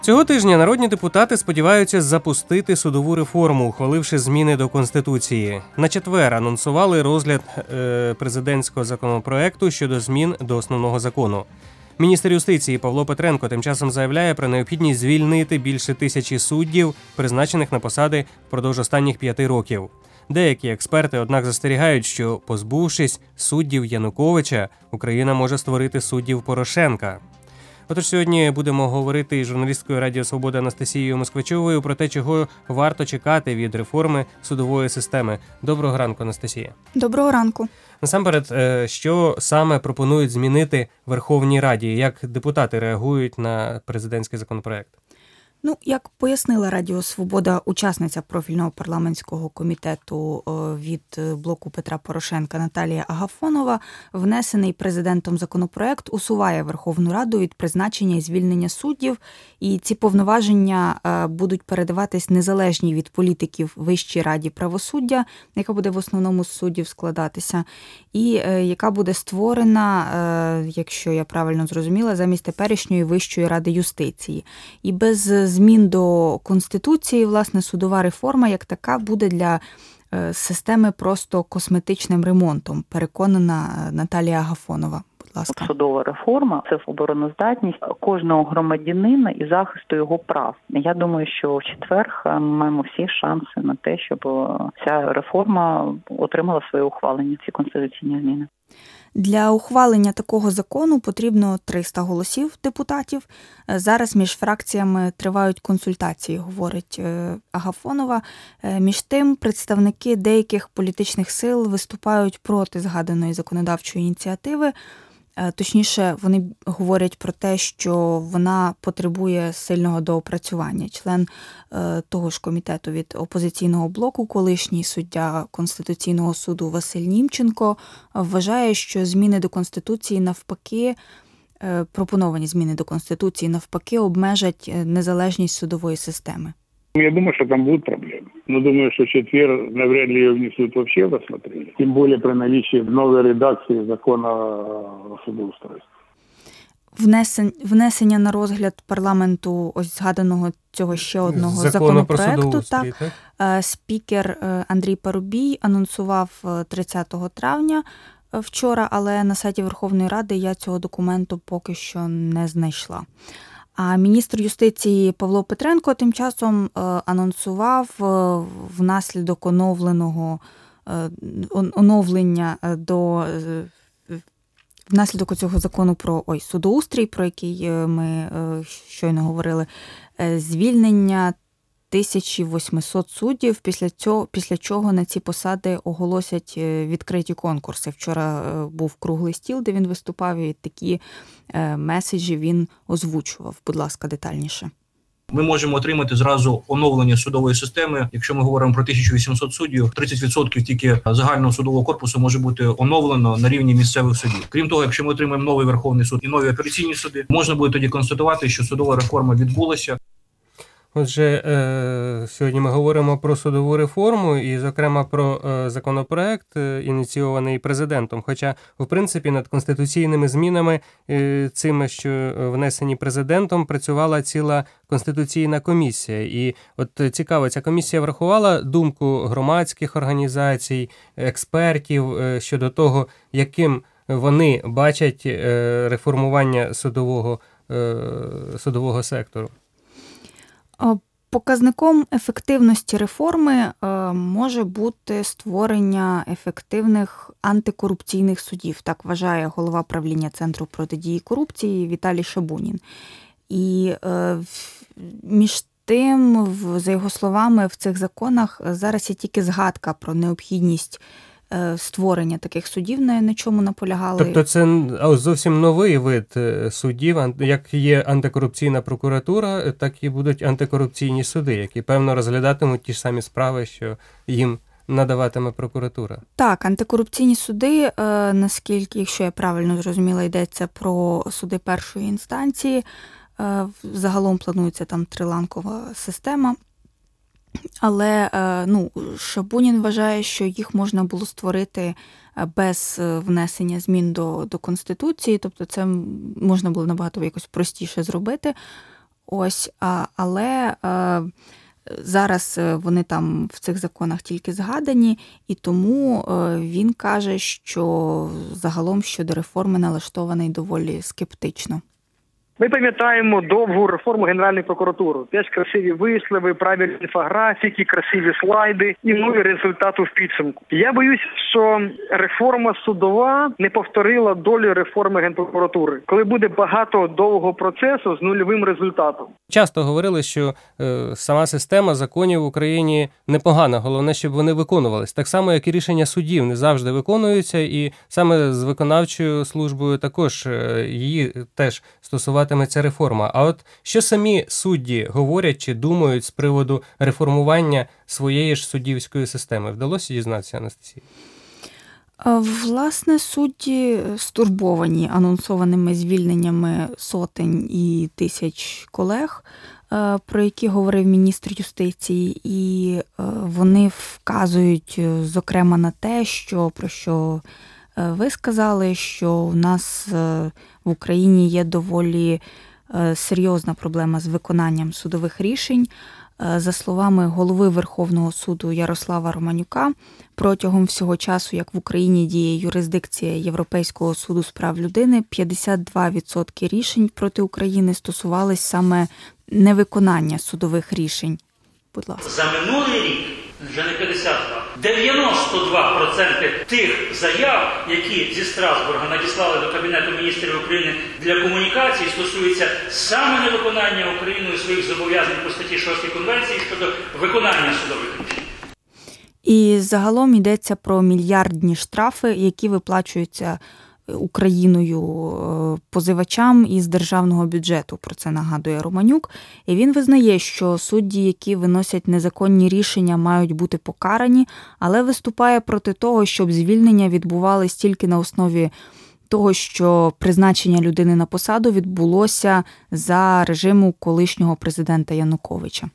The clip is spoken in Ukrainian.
Цього тижня народні депутати сподіваються запустити судову реформу, ухваливши зміни до Конституції. На четвер анонсували розгляд президентського законопроекту щодо змін до основного закону. Міністр юстиції Павло Петренко тим часом заявляє про необхідність звільнити більше 1000 суддів, призначених на посади впродовж останніх 5 років. Деякі експерти, однак, застерігають, що, позбувшись суддів Януковича, Україна може створити суддів Порошенка. Отож, сьогодні будемо говорити із журналісткою Радіо Свобода Анастасією Москвичовою про те, чого варто чекати від реформи судової системи. Доброго ранку, Анастасія. Доброго ранку. Насамперед, що саме пропонують змінити Верховній Раді? Як депутати реагують на президентський законопроект? Як пояснила Радіо Свобода учасниця профільного парламентського комітету від блоку Петра Порошенка Наталія Агафонова, внесений президентом законопроект усуває Верховну Раду від призначення і звільнення суддів, і ці повноваження будуть передаватись незалежній від політиків Вищій раді правосуддя, яка буде в основному з суддів складатися, і яка буде створена, якщо я правильно зрозуміла, замість теперішньої Вищої ради юстиції. І без змін до Конституції, власне, судова реформа як така буде для системи просто косметичним ремонтом, переконана Наталія Агафонова. Будь ласка. Судова реформа – це обороноздатність кожного громадянина і захисту його прав. Я думаю, що в четвер ми маємо всі шанси на те, щоб ця реформа отримала своє ухвалення, ці конституційні зміни. Для ухвалення такого закону потрібно 300 голосів депутатів. Зараз між фракціями тривають консультації, говорить Агафонова. Між тим, представники деяких політичних сил виступають проти згаданої законодавчої ініціативи. Точніше, вони говорять про те, що вона потребує сильного доопрацювання. Член того ж комітету від опозиційного блоку, колишній суддя Конституційного суду Василь Німченко, вважає, що зміни до Конституції навпаки, пропоновані зміни до Конституції навпаки обмежать незалежність судової системи. Я думаю, что там будут проблемы. Но думаю, что в четверг навряд ли ее внесут вообще в рассмотрение. Тем более при наличии новой редакции закона о судоустройстве. Внесення на розгляд парламенту ось згаданого цього ще одного законопроекту. Так, спікер Андрій Парубій анонсував 30 травня вчора, але на сайті Верховної Ради я цього документу поки що не знайшла. А міністр юстиції Павло Петренко тим часом анонсував внаслідок внаслідок цього закону про судоустрій, про який ми щойно говорили, звільнення 1800 суддів, після чого на ці посади оголосять відкриті конкурси. Вчора був круглий стіл, де він виступав, і такі меседжі він озвучував. Будь ласка, детальніше. Ми можемо отримати зразу оновлення судової системи. Якщо ми говоримо про 1800 суддів, 30% тільки загального судового корпусу може бути оновлено на рівні місцевих судів. Крім того, якщо ми отримаємо новий Верховний суд і нові апеляційні суди, можна буде тоді констатувати, що судова реформа відбулася. Отже, сьогодні ми говоримо про судову реформу і, зокрема, про законопроект, ініційований президентом. Хоча, в принципі, над конституційними змінами, цими, що внесені президентом, працювала ціла конституційна комісія. І от цікаво, ця комісія врахувала думку громадських організацій, експертів щодо того, яким вони бачать реформування судового сектору. Показником ефективності реформи може бути створення ефективних антикорупційних судів, так вважає голова правління Центру протидії корупції Віталій Шабунін. І між тим, за його словами, в цих законах зараз є тільки згадка про необхідність створення таких судів, на чому наполягали. Тобто це зовсім новий вид судів, як є антикорупційна прокуратура, так і будуть антикорупційні суди, які, певно, розглядатимуть ті ж самі справи, що їм надаватиме прокуратура. Так, антикорупційні суди, наскільки, якщо я правильно зрозуміла, йдеться про суди першої інстанції, загалом планується там триланкова система. Але Шабунін вважає, що їх можна було створити без внесення змін до Конституції, тобто це можна було набагато якось простіше зробити. Але зараз вони там в цих законах тільки згадані, і тому він каже, що загалом щодо реформи налаштований доволі скептично. Ми пам'ятаємо довгу реформу Генеральної прокуратури. Теж красиві вислови, правильні інфографіки, красиві слайди і нуль результату в підсумку. Я боюсь, що реформа судова не повторила долю реформи Генпрокуратури, коли буде багато довгого процесу з нульовим результатом. Часто говорили, що сама система законів в Україні непогана, головне, щоб вони виконувались. Так само, як і рішення судів не завжди виконуються, і саме з виконавчою службою також її теж стосуватиметься реформа. А от що самі судді говорять чи думають з приводу реформування своєї ж суддівської системи? Вдалося дізнатися, Анастасія? Власне, судді стурбовані анонсованими звільненнями сотень і тисяч колег, про які говорив міністр юстиції, і вони вказують, зокрема, на те, про що ви сказали, що у нас в Україні є доволі серйозна проблема з виконанням судових рішень. За словами голови Верховного суду Ярослава Романюка, протягом всього часу, як в Україні діє юрисдикція Європейського суду з прав людини, 52% рішень проти України стосувались саме невиконання судових рішень. Будь ласка. За минулий рік, вже не 52, 92% тих заяв, які зі Страсбурга надіслали до Кабінету міністрів України для комунікації, стосуються саме невиконання Україною своїх зобов'язань по статті 6 Конвенції щодо виконання судових рішень. І загалом йдеться про мільярдні штрафи, які виплачуються Україною позивачам із державного бюджету, про це нагадує Романюк. І він визнає, що судді, які виносять незаконні рішення, мають бути покарані, але виступає проти того, щоб звільнення відбувались тільки на основі того, що призначення людини на посаду відбулося за режиму колишнього президента Януковича.